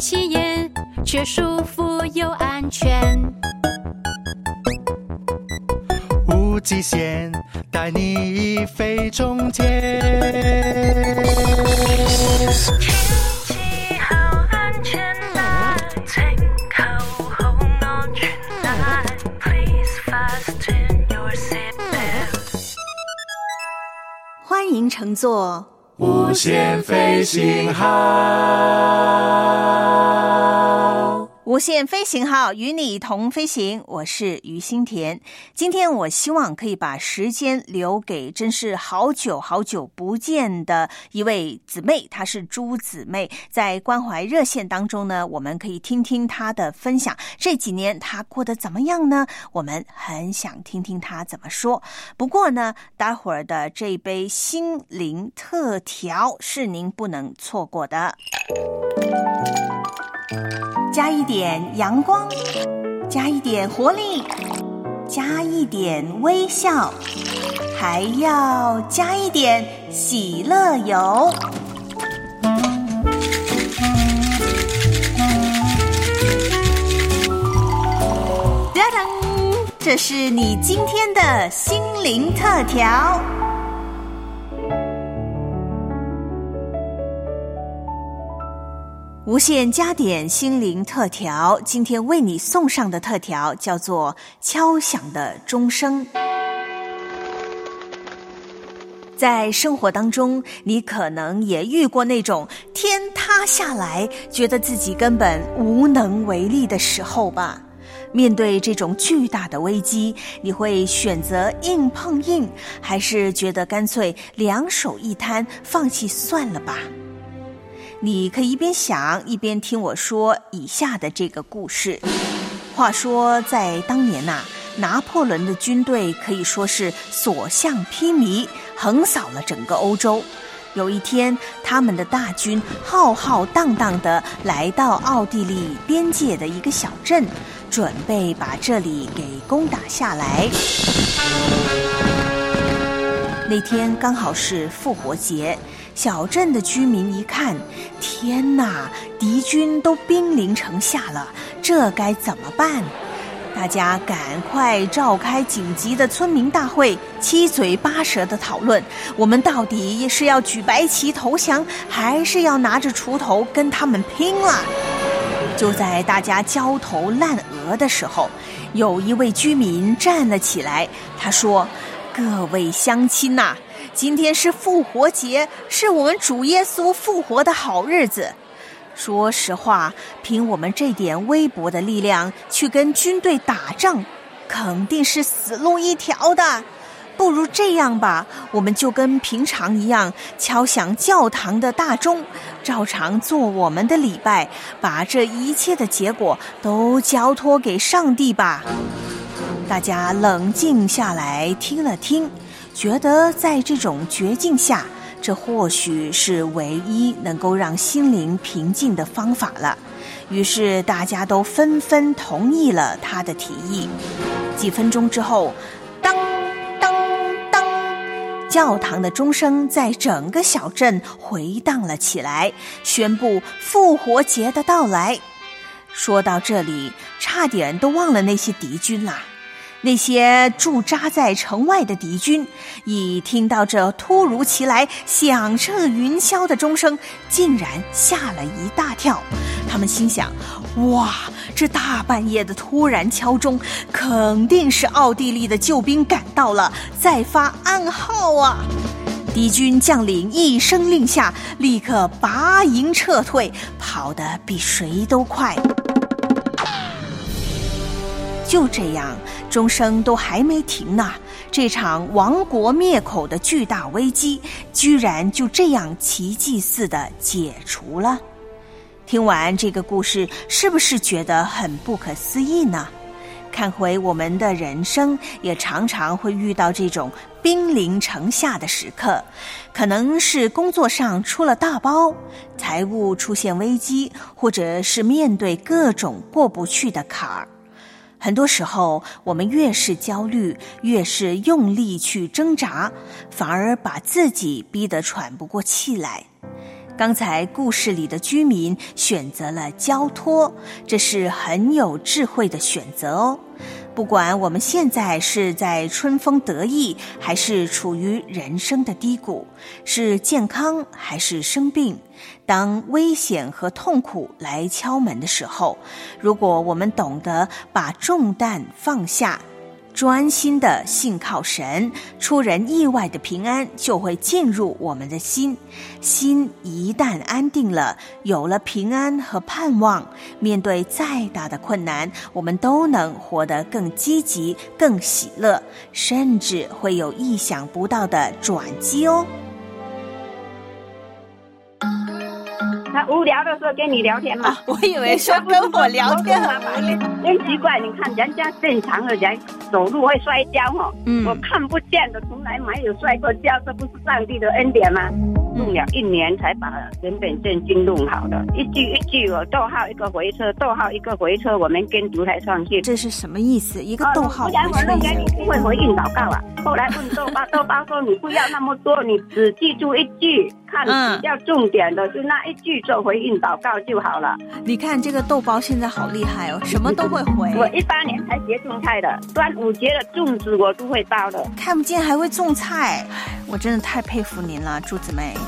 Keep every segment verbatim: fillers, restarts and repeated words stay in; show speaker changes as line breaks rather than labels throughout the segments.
起眼，却舒服又安全。
无极限，带你飞中间。
天气好安全啦，请扣好安全帶 Please fasten your seatbelt。
欢迎乘坐
无限飞行号，
无限飞行号与你同飞行，我是于心田。今天我希望可以把时间留给真是好久好久不见的一位姊妹，她是朱姊妹。在关怀热线当中呢，我们可以听听她的分享，这几年她过得怎么样呢？我们很想听听她怎么说。不过呢，待会儿的这杯心灵特调是您不能错过的。加一点阳光，加一点活力，加一点微笑，还要加一点喜乐油。哒噔，这是你今天的心灵特调。无限加点心灵特调，今天为你送上的特调叫做敲响的钟声。在生活当中，你可能也遇过那种天塌下来，觉得自己根本无能为力的时候吧。面对这种巨大的危机，你会选择硬碰硬，还是觉得干脆两手一摊，放弃算了吧？你可以一边想一边听我说以下的这个故事。话说在当年啊，拿破仑的军队可以说是所向披靡，横扫了整个欧洲。有一天，他们的大军浩浩荡荡地来到奥地利边界的一个小镇，准备把这里给攻打下来。那天刚好是复活节，小镇的居民一看，天哪，敌军都兵临城下了，这该怎么办？大家赶快召开紧急的村民大会，七嘴八舌的讨论，我们到底是要举白旗投降，还是要拿着锄头跟他们拼了？就在大家焦头烂额的时候，有一位居民站了起来，他说：各位乡亲呐、啊，今天是复活节，是我们主耶稣复活的好日子。说实话，凭我们这点微薄的力量去跟军队打仗，肯定是死路一条的。不如这样吧，我们就跟平常一样，敲响教堂的大钟，照常做我们的礼拜，把这一切的结果都交托给上帝吧。大家冷静下来听了听，觉得在这种绝境下，这或许是唯一能够让心灵平静的方法了。于是大家都纷纷同意了他的提议。几分钟之后，当当当，教堂的钟声在整个小镇回荡了起来，宣布复活节的到来。说到这里，差点都忘了那些敌军啦。那些驻扎在城外的敌军，一听到这突如其来响彻云霄的钟声，竟然吓了一大跳。他们心想，哇，这大半夜的突然敲钟，肯定是奥地利的救兵赶到了，在发暗号啊！敌军将领一声令下，立刻拔营撤退，跑得比谁都快。就这样，钟声都还没停呢，这场亡国灭口的巨大危机，居然就这样奇迹似的解除了。听完这个故事，是不是觉得很不可思议呢？看回我们的人生，也常常会遇到这种兵临城下的时刻，可能是工作上出了大包，财务出现危机，或者是面对各种过不去的坎儿。很多时候，我们越是焦虑，越是用力去挣扎，反而把自己逼得喘不过气来。 刚才故事里的居民选择了交托，这是很有智慧的选择哦。不管我们现在是在春风得意，还是处于人生的低谷，是健康还是生病，当危险和痛苦来敲门的时候，如果我们懂得把重担放下，专心的信靠神，出人意外的平安就会进入我们的心。心一旦安定了，有了平安和盼望，面对再大的困难，我们都能活得更积极、更喜乐，甚至会有意想不到的转机哦。
他无聊的时候跟你聊天嘛、
啊、我以为说跟我聊天很无聊。
真奇怪，你看人家正常的人走路会摔跤哦，嗯，我看不见的从来没有摔过跤，这不是上帝的恩典吗？用了一年才把原本圣经弄好的，一句一句我逗号一个回车，逗号一个回车，我们跟读台上去。
这是什么意思？一个逗号回车、
哦、不然我弄给你不会回应祷告啊。后来问豆包，豆包说你不要那么多，你只记住一句，看比较重点的、嗯、就那一句做回应祷告就好了。
你看这个豆包现在好厉害哦，什么都会回。
我一八年才学种菜的，端午节的粽子我都会包的。
看不见还会种菜，我真的太佩服您了，朱姊妹。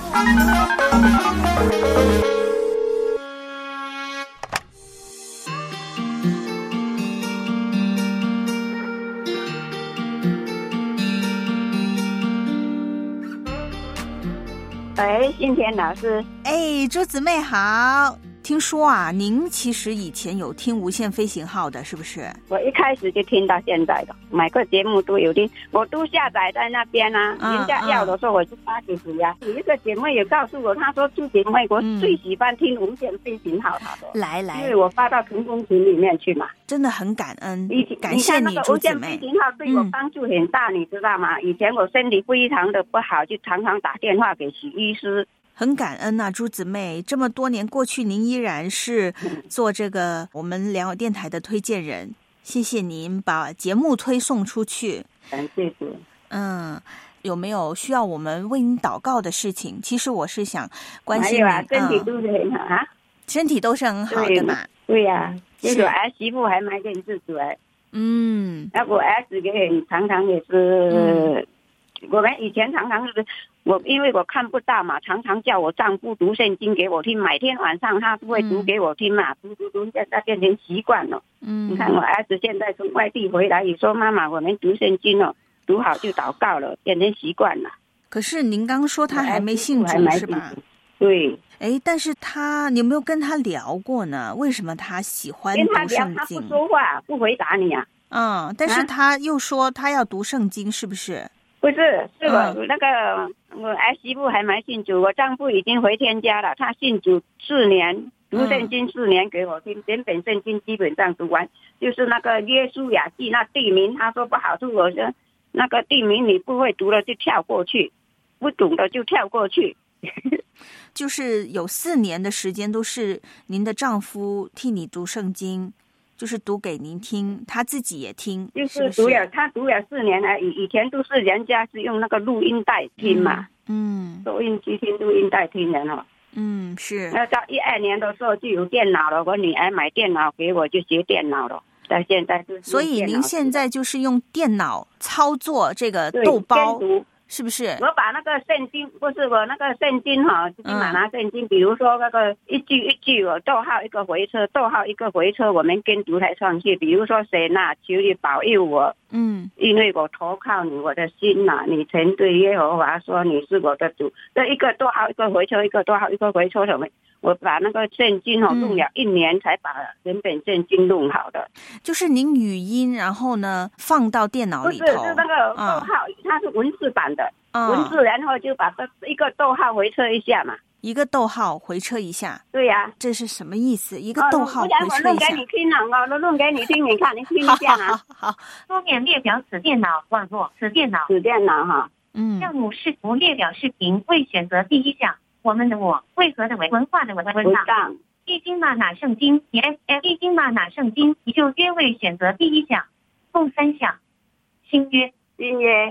哎，新田老师，
哎，朱姊妹好。听说啊，您其实以前有听无限飞行号的，是不是？
我一开始就听到现在的，每个节目都有听，我都下载在那边啊。嗯、人家要的时候我就发给谁呀？有一个姐妹也告诉我，她说朱姐妹，我最喜欢听无限飞行号，她说、
嗯、来来，
因为我发到成功群里面去嘛。
真的很感恩，感
谢
你朱姊妹。
无限飞行号对我帮助很大、嗯，你知道吗？以前我身体非常的不好，就常常打电话给许医师。
很感恩啊，朱姊妹，这么多年过去，您依然是做这个我们良友电台的推荐人，谢谢您把节目推送出去。
感谢主。
嗯，有没有需要我们为您祷告的事情？其实我是想关心你，
啊，身体都是很好啊，
身体都是很好的嘛。
对呀、啊，这个儿媳妇还蛮认自主哎。
嗯，
那我儿子也很常常也是。嗯，我们以前常常是我因为我看不到嘛，常常叫我丈夫读圣经给我听，每天晚上他都会读给我听嘛，读读读，现在变成习惯了。嗯，你看我儿子现在从外地回来，也说妈妈，我们读圣经了，读好就祷告了，变成习惯了。
可是您刚说他还没信主是吧？
对。
哎，但是他你有没有跟他聊过呢？为什么他喜欢读圣经？
跟他聊，他不说话，不回答你啊。
嗯，但是他又说他要读圣经，是不是？
不是，是我、嗯、那个我儿媳妇还没信主，我丈夫已经回天家了。他信主四年，读圣经四年给我听，整本圣经基本上读完。就是那个约书亚记那地名，他说不好读，我说那个地名你不会读了就跳过去，不懂的就跳过去。
就是有四年的时间都是您的丈夫替你读圣经。就是读给您听，他自己也听，
就是读了，他读了四年了。以以前都是人家是用那个录音带听嘛，嗯，收音机听，录音带听的哦。
嗯，是。
那到一二年的时候就有电脑了，我女儿买电脑给我，就学电脑了。到现在就是。
所以您现在就是用电脑操作这个豆包。是不是？
我把那个圣经，不是我那个圣经哈，自己买拿圣经、嗯，比如说那个一句一句，我逗号一个回车，逗号一个回车，我们跟读台上去。比如说神呐，求你保佑我，嗯，因为我投靠你，我的心呐、啊，你曾对耶和华说你是我的主。这一个逗号一个回车，一个逗号一个回车什么？我把那个圣经哈弄了一年才把原本圣经弄好的。
就是您语音，然后呢放到电脑里头。
不是，是那个逗号，嗯、它是文字版的。嗯、文字，然后就把这一个逗号回车一下嘛，
一个逗号回车一下。
对呀、啊，
这是什么意思？一个逗号回车一下。
我弄给你听啊，我弄给你听，你看，你听一下啊。
好，好，
桌面列表此电脑网络此电脑
此电脑哈。
嗯。项目视图列表视频未选择第一项，我们的我为何的为文化的文文档。易经嘛哪圣经 F F 易经嘛哪圣经你就约未选择第一项，共三项。新约
新约。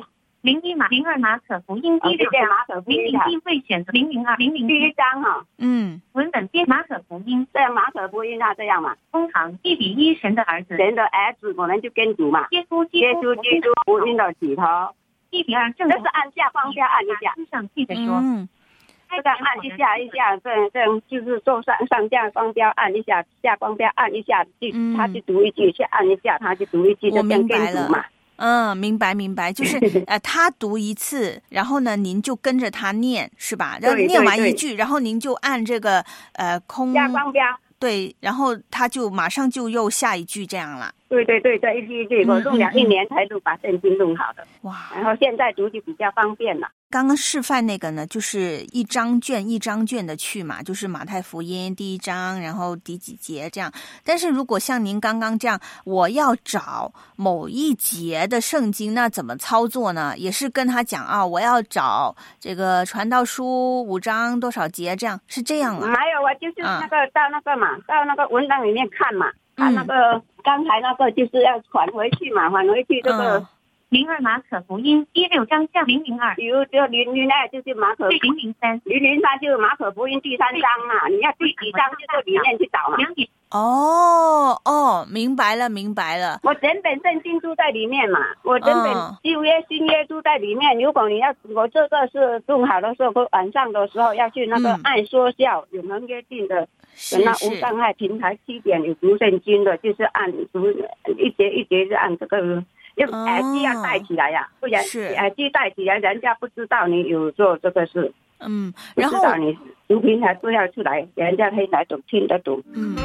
零一马零二马可福音第六章
马可福音
零零一未选择零零二零零
第一章哈，
嗯，
文本编马可福音
这样马可福音那这样嘛，
工行一比一神的儿子
神的儿子我们就跟读嘛，
耶稣基
耶
督
稣基督福音的起头，
一比二正
这是按下方标按一下，
上记着说，
嗯，
这个按一下一下，这样这样就是做上上下方标按一下，下方标按一下，就
嗯
他去读一句，下按一下他去读一句，
我
就这样
明白了
跟读嘛。
嗯，明白明白，就是呃，他读一次，然后呢，您就跟着他念，是吧？然后
对
念完
对
一句，然后您就按这个呃空
下方标，
对，然后他就马上就又下一句这样了。
对对对对，一句一句，我弄了一年才录把圣经弄好的，
哇！
然后现在读就比较方便了。
刚刚示范那个呢，就是一张卷一张卷的去嘛，就是马太福音第一章，然后第几节这样。但是如果像您刚刚这样，我要找某一节的圣经，那怎么操作呢？也是跟他讲啊，我要找这个传道书五章多少节，这样是这样啊？
还有啊，就是那个、嗯、到那个嘛，到那个文档里面看嘛，看那个、嗯、刚才那个就是要传回去嘛，传回去这个。嗯
零二马可福音第六章下零零二，
比如就零零二就是马可
零零三，
零零三就是马可福音第三章嘛，你要第几章就到里面去找嘛。
哦哦，明白了明白了。
我整本圣经都在里面嘛，我整本旧约新约都在里面。如果你要我这个是弄好的时候，晚上的时候要去那个按说教有能约定的。那无障碍平台七点有读圣经的，就是按读一节一节是按这个。用耳机要戴起来呀、啊，不然耳机戴起来，人家不知道你有做这个事。
嗯，然后
不知道你读平台都要出来，人家可以来懂听得懂。
嗯。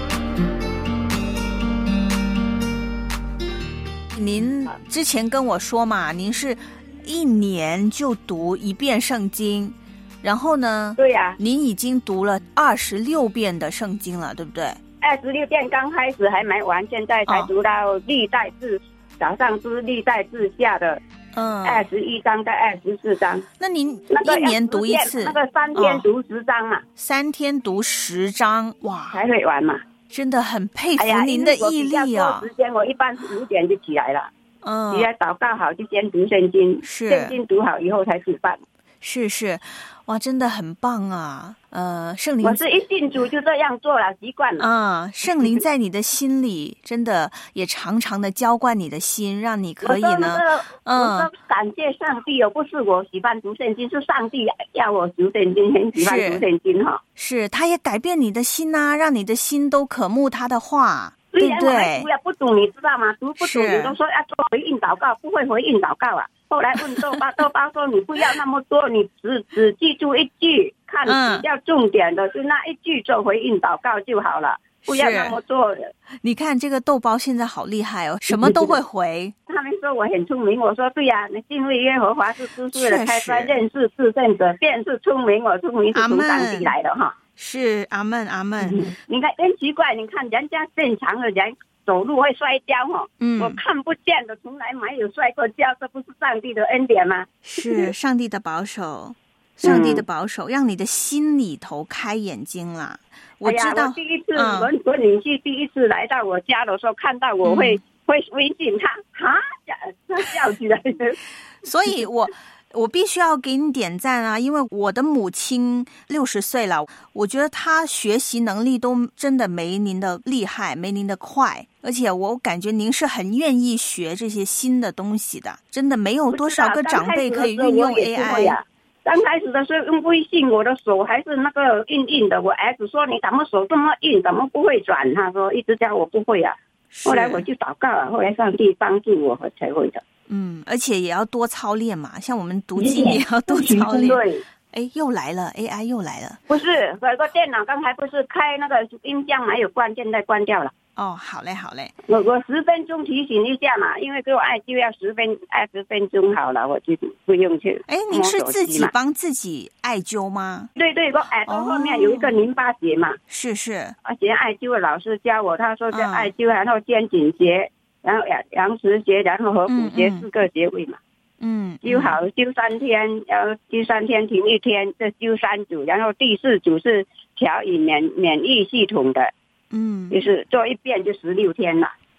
您之前跟我说嘛，您是一年就读一遍圣经，然后呢？
对呀、啊。
您已经读了二十六遍的圣经了，对不对？
二十六遍刚开始还没完，现在才读到历代志。哦早上是历代志下的，嗯，二十一章到二十四章。
那您一年读一次？
那个三天读十章嘛、哦？
三天读十章，哇，
才会完嘛？
真的很佩服您的毅力啊！
时间我一般是五点就起来了，
嗯，
只要祷告好就先读圣经，
是
圣经读好以后才吃饭。
是是，哇，真的很棒啊！呃，圣灵，
我是一进主就这样做了，习惯了。
啊，圣灵在你的心里，真的也常常的浇灌你的心，让你可以呢。
那個、嗯，我说感谢上帝哦，不是我喜欢读圣经，是上帝要我读圣经，很喜欢读圣经哈。
是，他也改变你的心呐、啊，让你的心都渴慕他的话。
虽然我
还
读了不懂，你知道吗？读不懂，你都说要做回应祷告，不会回应祷告啊。后来问豆包，豆包说你不要那么多，你只只记住一句，看比较重点的，嗯、就那一句做回应祷告就好了，不要那么多的。
你看这个豆包现在好厉害哦，什么都会回。
他们说我很聪明，我说对呀、啊，你敬畏耶和华是知识的开端，认识至圣者便是聪明。我聪明是从上帝来的哈。
是阿们阿们、
嗯，你看真奇怪，你看人家正常的人走路会摔跤哈，嗯，我看不见的，从来没有摔过跤，这不是上帝的恩典吗？
是上帝的保守，上帝的保守，嗯、让你的心里头开眼睛啦。我知道，
哎、我第一次、嗯、我我女婿第一次来到我家的时候，看到我会、嗯、会微信他，哈，他笑起来了，
所以我。我必须要给你点赞啊，因为我的母亲六十岁了，我觉得她学习能力都真的没您的厉害，没您的快，而且我感觉您是很愿意学这些新的东西的，真的没有多少个长辈可以运用 A I。
刚开始的时候用微信，我的手还是那个硬硬的，我儿子说你怎么手这么硬，怎么不会转？他说一直叫我不会啊，后来我就祷告了，后来上帝帮助我才会的。
嗯，而且也要多操练嘛，像我们读经也要多操练。
对，
哎，又来了 A I 又来了。
不是，有个电脑刚才不是开那个音箱没有关，现在关掉了。
哦，好嘞好嘞。
我我十分钟提醒一下嘛，因为给我艾灸要十分二十分钟好了，我就不用去。
哎，您是自己帮自己艾灸吗？
对对，我耳朵后面有一个淋巴结嘛。
哦、是是。
而且艾灸的老师教我，他说是艾灸，嗯、然后肩颈结。然后阳阳池穴，然后合谷穴四个穴位嘛，嗯，灸好灸三天，然后灸三天停一天，这灸三组，然后第四组是调理免免疫系统的，嗯，就是做一遍就十六天了。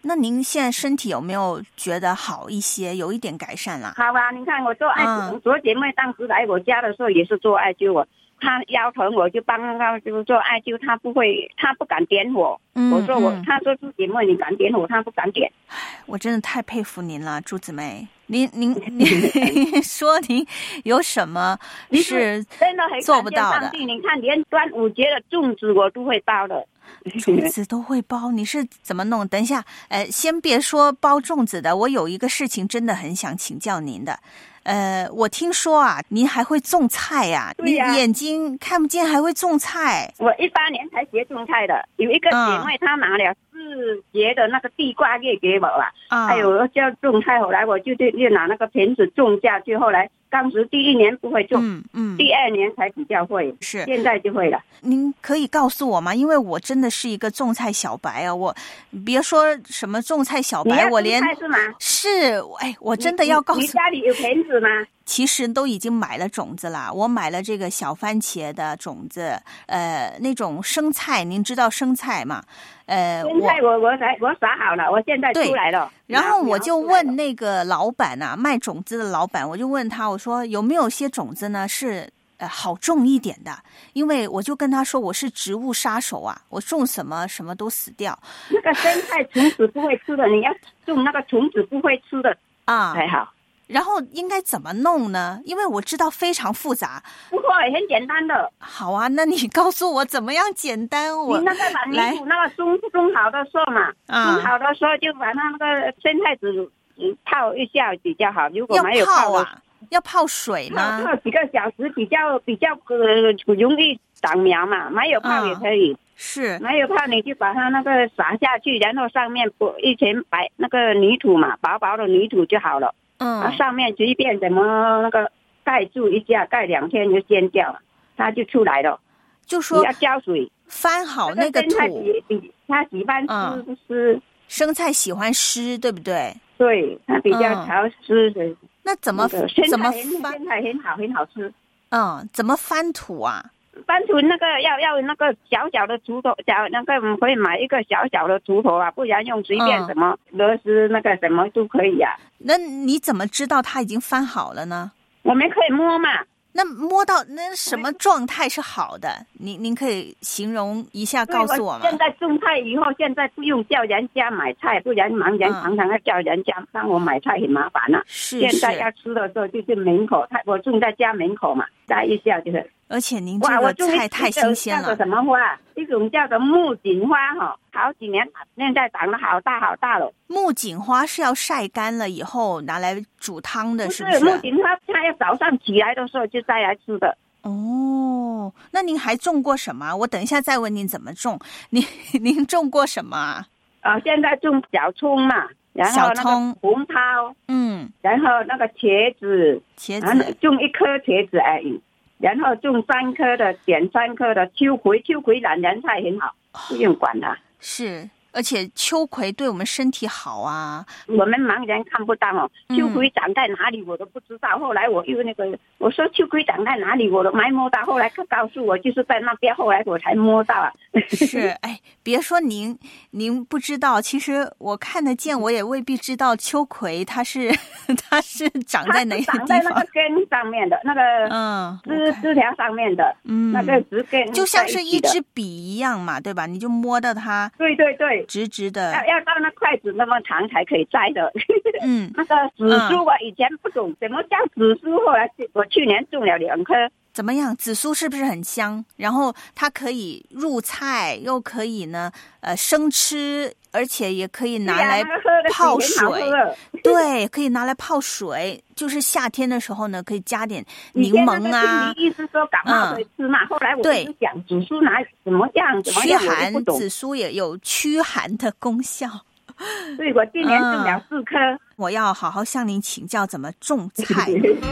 那您现在身体有没有觉得好一些，有一点改善啦？
好啊，你看我做艾灸，
嗯、
我姐妹当时来我家的时候也是做艾灸，我她腰疼我就帮她就做艾灸，她不会，她不敢点我。嗯、我说我，嗯、她说朱姐妹你敢点我，她不敢点。
我真的太佩服您了，朱姊妹。您您您说您有什么是做不到的？
你看连端午节的粽子我都会包的。
粽子都会包，你是怎么弄？等一下，呃，先别说包粽子的，我有一个事情真的很想请教您的。呃，我听说啊，您还会种菜呀、啊？
对呀、啊，
你眼睛看不见还会种菜。
我一八年才学种菜的，有一个姐妹她拿了四节的那个地瓜叶给我了，啊，还有叫种菜，后来我就就就拿那个盆子种下去，后来当时第一年不会种，嗯嗯，第二年才比较会，
是
现在就会了。
您可以告诉我吗？因为我真的是一个种菜小白啊，我别说什么种菜小白，我连
是吗？
是，哎，我真的要告诉你，
你家里有盆子吗？
其实都已经买了种子啦，我买了这个小番茄的种子，呃，那种生菜，您知道生菜吗？呃，
生菜我我才我撒好了，我现在出来了。
然后我就问那个老板啊，卖种子的老板，我就问他，我说有没有些种子呢是呃好种一点的？因为我就跟他说我是植物杀手啊，我种什么什么都死掉。
那个生菜虫子不会吃的，你要种那个虫子不会吃的啊才好。
然后应该怎么弄呢？因为我知道非常复杂。
不会，很简单的。
好啊，那你告诉我怎么样简单？我
你那个把泥土那个种种好的时候嘛，啊，种好的时候就把它那个生菜籽泡一下比较好。如果没有泡
啊，要泡水吗？
泡几个小时比较比较呃容易长苗嘛，没有泡也可以。啊
是
没有泡你就把它那个撒下去，然后上面铺一层白那个泥土嘛，薄薄的泥土就好了。嗯，啊、上面随便怎么那个盖住一下，盖两天就掀掉了，它就出来了。
就说
你要浇水，
翻好那个土。
那个比比它喜欢湿不湿、
嗯？生菜喜欢湿，对不对？
对，它比较潮湿的、嗯。
那怎么、那个、怎么翻？
生菜很好，很好吃。
嗯，怎么翻土啊？
翻土那个要要那个小小的锄头，小那个我们可以买一个小小的锄头啊，不然用随便什么螺丝那个什么都可以啊。
那你怎么知道它已经翻好了呢？
我们可以摸嘛。
那摸到那什么状态是好的？您您可以形容一下告诉我吗？
现在种菜以后，现在不用叫人家买菜，不然盲人常常要叫人家帮我买菜，很麻烦了、啊。
是
现在要吃的时候就是门口，我种在家门口嘛，摘一下就是。
而且您这个菜太新鲜了。
叫做什么花？一种叫做木槿花哈，好几年现在长得好大好大了。
木槿花是要晒干了以后拿来煮汤的，是不是？
不是木槿花，它要早上起来的时候就摘来吃的。
哦，那您还种过什么？我等一下再问您怎么种。您您种过什么啊？
啊，现在种小葱嘛，然后那个红桃，嗯，然后那个茄子，
茄子
种一颗茄子而已。然后种三颗的，点三颗的秋葵，秋葵懒人菜很好，不用管它。
是，而且秋葵对我们身体好啊。
我们盲人看不到哦，秋葵长在哪里我都不知道。嗯、后来我又那个，我说秋葵长在哪里我都没摸到，后来他告诉我就是在那边，后来我才摸到啊。
是，哎，别说您您不知道，其实我看得见，我也未必知道秋葵它是它是长在哪个地方。
长在那个根上面的那个嗯枝枝条上面的，嗯，那个枝根
就像是一支笔一样嘛，对吧？你就摸到它，
对对对，
直直的，
要要到那筷子那么长才可以摘的。嗯，那个紫苏我以前不懂什么叫紫苏，后来我去年种了两颗。
怎么样？紫苏是不是很香？然后它可以入菜，又可以呢，呃，生吃，而且也可以拿来泡水。对，可以拿来泡水。就是夏天的时候呢，可以加点柠檬啊。
你意思说感冒可以吃嘛？嗯、后来我就讲紫苏拿怎么样怎么样，
驱寒，紫苏也有驱寒的功效。
对，我今年种了四颗、嗯。
我要好好向您请教怎么种菜。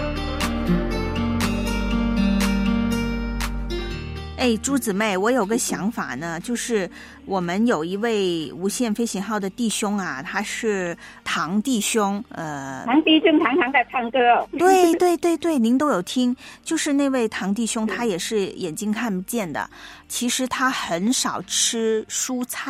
哎，朱姊妹，我有个想法呢，就是我们有一位无限飞行号的弟兄啊，他是唐弟兄，呃，
唐弟兄常常在唱歌哦。
对对对对，您都有听，就是那位唐弟兄，他也是眼睛看不见的，其实他很少吃蔬菜。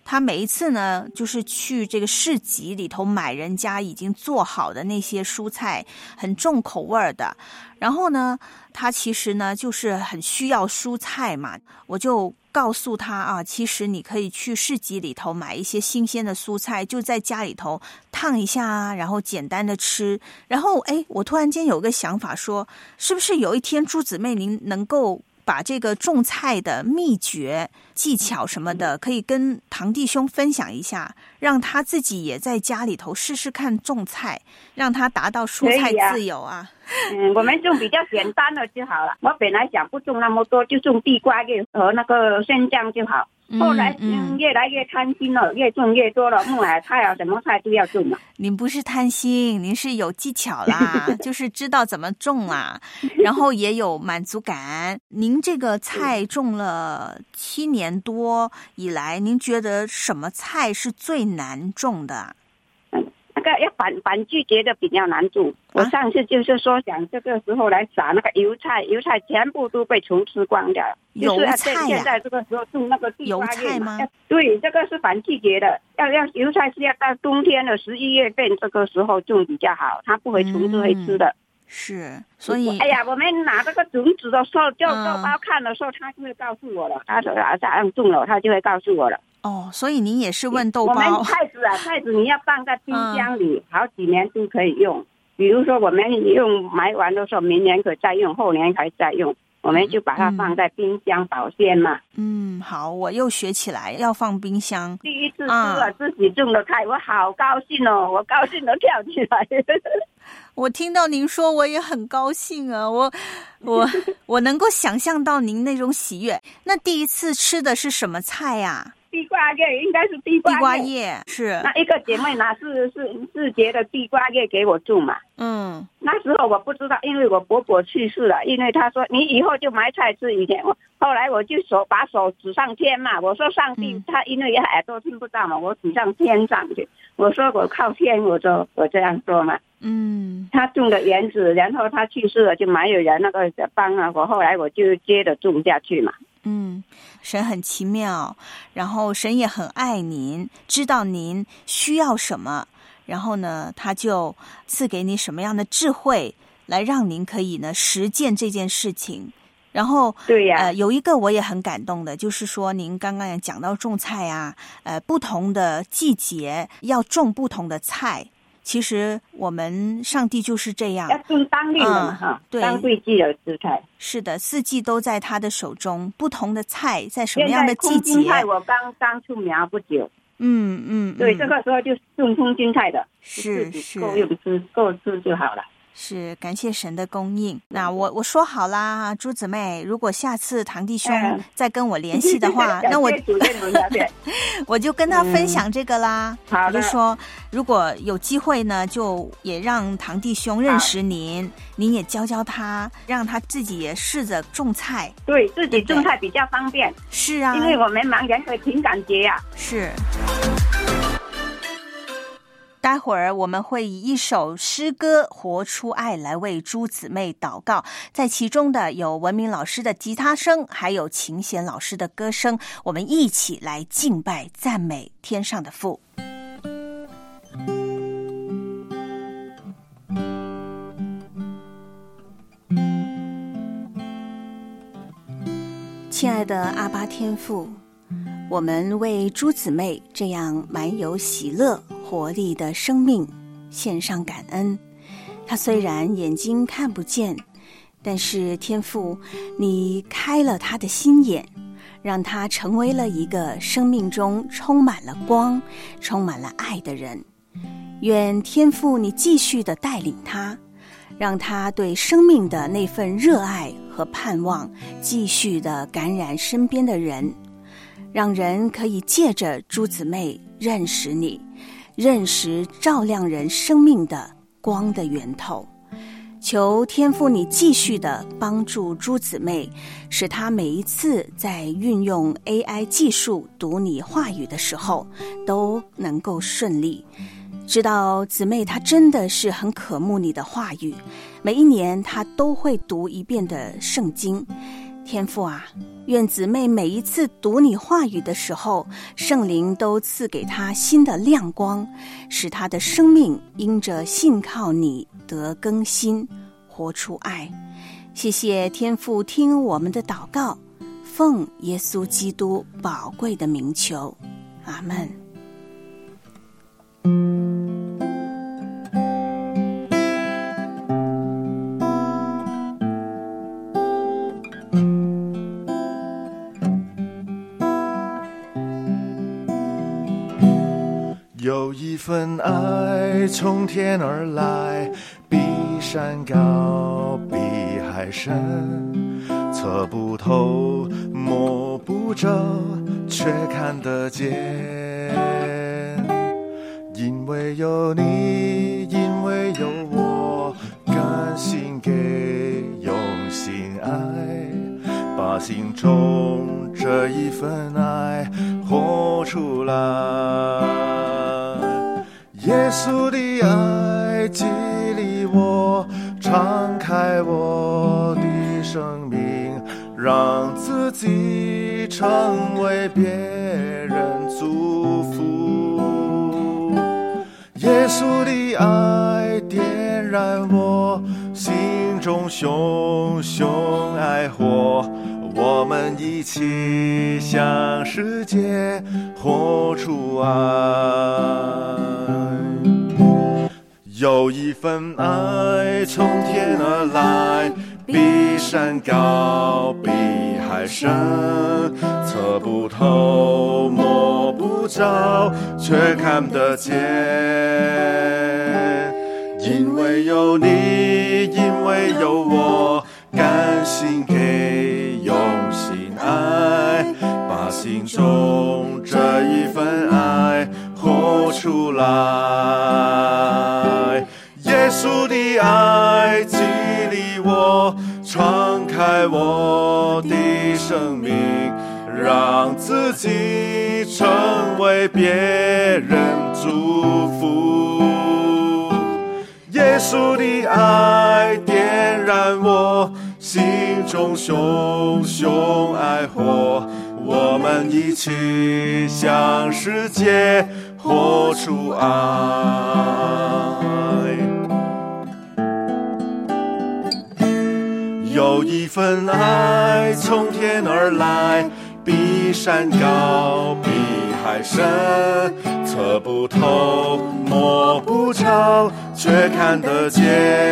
他每一次呢，就是去这个市集里头买人家已经做好的那些蔬菜，很重口味的。然后呢，他其实呢就是很需要蔬菜嘛，我就告诉他啊，其实你可以去市集里头买一些新鲜的蔬菜，就在家里头烫一下啊，然后简单的吃。然后哎，我突然间有个想法说，是不是有一天朱姊妹您能够把这个种菜的秘诀技巧什么的可以跟堂弟兄分享一下，让他自己也在家里头试试看种菜，让他达到蔬菜自由啊。
嗯，我们种比较简单的就好了。我本来想不种那么多，就种地瓜叶和那个生姜就好。后来嗯，越来越贪心了，越种越多了，木耳菜啊，什么菜都要种了。
您不是贪心，您是有技巧啦，就是知道怎么种啦，然后也有满足感。您这个菜种了七年多以来，您觉得什么菜是最难种的？
那个要反反季节的比较难种。我上次就是说想这个时候来撒那个油菜，油菜全部都被虫吃光掉了。
油菜呀、啊？
现在这个时候种那个地
瓜叶吗？
对，这个是反季节的，要要油菜是要到冬天的十一月份这个时候种比较好，它不会虫子会吃的。嗯，
是，所以
哎呀，我们拿这个种子的时候，就就包看的时候，他就会告诉我了。他说啊，咋样种了，他就会告诉我了。
哦，所以您也是问豆包。
我们菜籽啊，菜籽你要放在冰箱里，嗯、好几年都可以用。比如说我们用买完的时候，明年可以再用，后年可以再用。我们就把它放在冰箱保鲜嘛。
嗯，好，我又学起来要放冰箱。
第一次吃了自己种的菜，我好高兴哦，我高兴都跳起来。
我听到您说，我也很高兴啊，我我我能够想象到您那种喜悦。那第一次吃的是什么菜呀、啊？
地瓜叶，应该是地瓜叶。
地瓜叶是。
那一个姐妹拿四四四节的地瓜叶给我种嘛。嗯。那时候我不知道，因为我伯伯去世了，因为他说你以后就买菜吃以前。我后来我就手把手指上天嘛，我说上帝，嗯、他因为耳朵听不到嘛，我指上天上去，我说我靠天，我就我这样说嘛。嗯。他种的园子，然后他去世了，就没有人那个帮啊，我后来我就接着种下去嘛。
嗯，神很奇妙，然后神也很爱您，知道您需要什么，然后呢，他就赐给你什么样的智慧，来让您可以呢实践这件事情。然后，
对呀、
呃，有一个我也很感动的，就是说您刚刚也讲到种菜啊，呃，不同的季节要种不同的菜。其实我们上帝就是这样，
要种当地的嘛哈、嗯，对，当地季的蔬菜。
是的，四季都在他的手中，不同的菜在什么样的季节？
空心菜我刚刚出苗不久。
嗯嗯，
对，这个时候就种空心菜的，
是是
够用吃，够吃就好了。
是，感谢神的供应。那我我说好啦，朱姊妹，如果下次堂弟兄再跟我联系的话，嗯、那我我就跟他分享这个啦。嗯、我就说，如果有机会呢，就也让堂弟兄认识您，您也教教他，让他自己也试着种菜。
对，自己种菜比较方便。
是啊，
因为我们盲人可以凭感觉呀、啊。
是。待会儿我们会以一首诗歌《活出爱》来为朱姊妹祷告，在其中的有文明老师的吉他声，还有琴弦老师的歌声，我们一起来敬拜赞美天上的父。亲爱的阿爸天父，我们为朱姊妹这样满有喜乐活力的生命献上感恩。她虽然眼睛看不见，但是天父，你开了她的心眼，让她成为了一个生命中充满了光、充满了爱的人。愿天父你继续的带领她，让她对生命的那份热爱和盼望继续的感染身边的人，让人可以借着朱姊妹认识你，认识照亮人生命的光的源头。求天父你继续的帮助朱姊妹，使她每一次在运用 A I 技术读你话语的时候都能够顺利。知道姊妹她真的是很渴慕你的话语，每一年她都会读一遍的圣经， 天父啊，愿姊妹每一次读你话语的时候，圣灵都赐给她新的亮光，使她的生命因着信靠你得更新，活出爱。谢谢天父听我们的祷告，奉耶稣基督宝贵的名求，阿们。
有一份爱从天而来，比山高，比海深，测不透，摸不着，却看得见。因为有你，因为有我，甘心给，用心爱，把心中这一份爱活出来。耶稣的爱激励我，敞开我的生命，让自己成为别人祝福。耶稣的爱点燃我心中熊熊爱火，我们一起向世界活出爱。有一份爱从天而来，比山高，比海深，测不透，摸不着，却看得见。因为有你，因为有我，甘心给，用心爱，把心中这一份爱活出来。耶稣的爱激励我，敞开我的生命，让自己成为别人祝福。耶稣的爱点燃我心中熊熊爱火，我们一起向世界活出爱。有一份爱从天而来，比山高，比海深，测不透，摸不着，却看得见。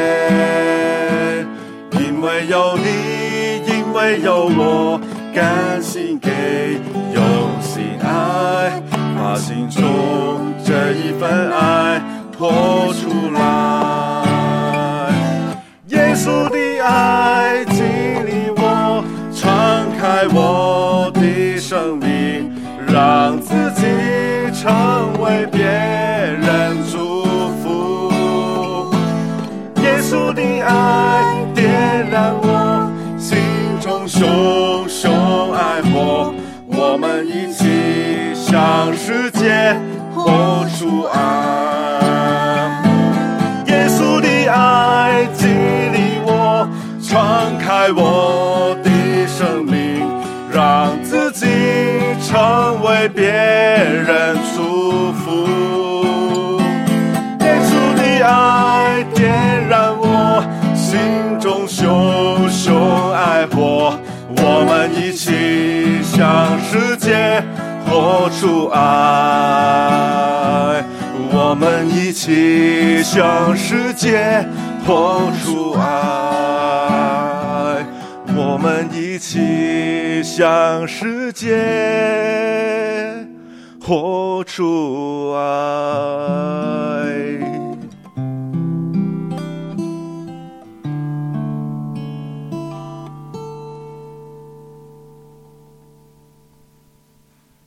因为有你，因为有我，甘心给，用心爱，把心中这一份爱活出来。耶稣的爱激励我，敞开我的生命，让自己成为别人祝福。耶稣的爱点燃我心中熊熊爱火，我们一起向世界活出爱。耶稣的爱激励我，敞开我的生命，让自己成为别人祝福。耶稣的爱点燃我心中熊熊爱火，我们一起向世界活出爱。我们一起向世界活出爱，我们一起向世界活出爱。